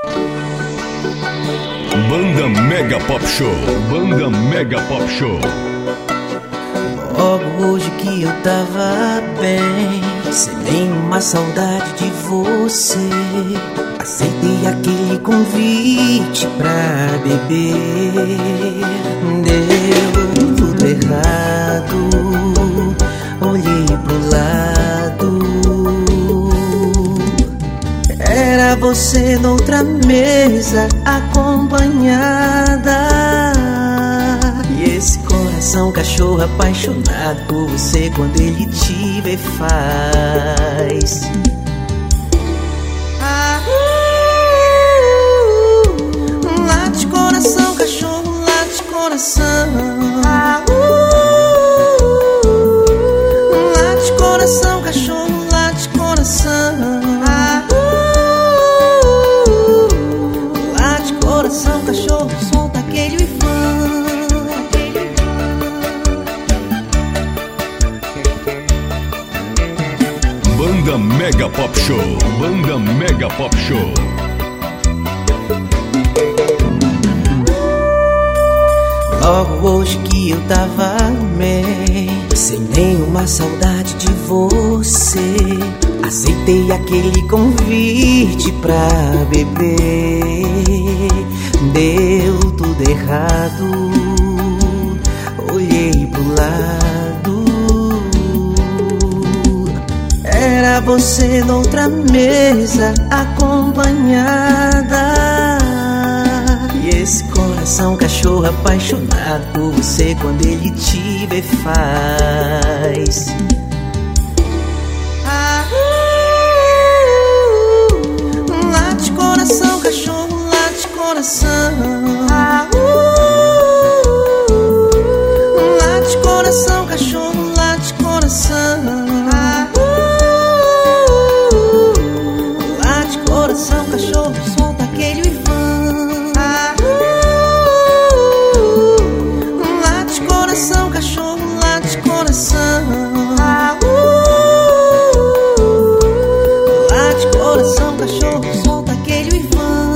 Banda Mega Pop Show. Banda Mega Pop Show. Logo hoje que eu tava bem, sem nenhuma saudade de você, aceitei aquele convite pra beber. Deu tudo errado, olhei pro lado, era você noutra mesa acompanhada. E esse coração cachorro apaixonado por você, quando ele te vê faz late coração, cachorro, late coração. Late coração, cachorro, late coração. Late coração, cachorro, solta aquele ifã. Banda Mega Pop Show. Banda Mega Pop Show. Logo hoje que eu tava bem, sem nenhuma saudade de você, aceitei aquele convite pra beber. Deu tudo errado, olhei pro lado, era você noutra mesa acompanhada. E esse coração cachorro apaixonado por você, quando ele te vê faz late coração, cachorro, late coração. Late coração, cachorro, late coração. Late coração, cachorro, solta aquele ifã. Late coração, cachorro, late coração. Late coração, cachorro, solta aquele ifã.